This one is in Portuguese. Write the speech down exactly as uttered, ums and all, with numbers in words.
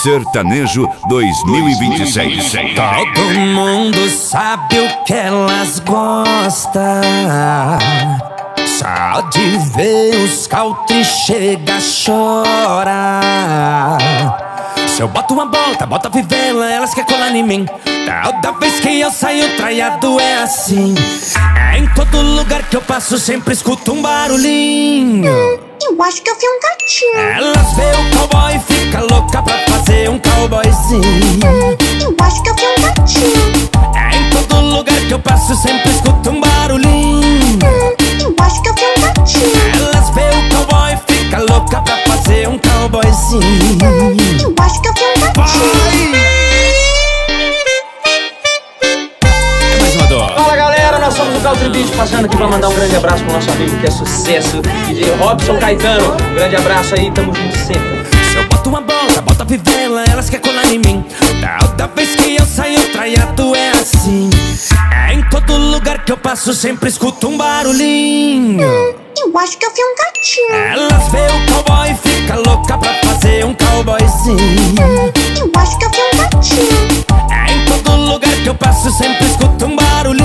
Sertanejo dois mil e vinte e seis. Todo mundo sabe o que elas gostam. Só de ver os country chega, chora. Se eu boto uma bota, bota a fivela, elas quer colar em mim. Toda vez que eu saio traiado é assim. É em todo lugar que eu passo sempre escuto um barulhinho. Hum, eu acho que eu vi um gatinho. Elas vê o cowboy e fica louca pra fazer um cowboyzinho. Hum, eu acho que eu vi um gatinho. É em todo lugar que eu passo sempre escuto um barulhinho. Hum, eu acho que eu vi um gatinho. Elas vê o cowboy e fica louca pra fazer um cowboyzinho. Hum, eu acho que eu vi um gatinho. Fala galera, nós somos o Country Beat, passando aqui pra mandar um grande abraço pro nosso amigo que é sucesso, D J Robson Caetano. Um grande abraço aí, tamo junto sempre. Se eu boto uma bola, bota a fivela, elas quer colar em mim. Toda vez que eu saio traiado é assim. É em todo lugar que eu passo sempre escuto um barulhinho. Hum, eu acho que eu vi um gatinho. Elas vê o cowboy e fica louca pra fazer um cowboyzinho. Hum, eu acho que eu vi um gatinho. É em todo lugar que eu passo sempre escuto um barulhinho.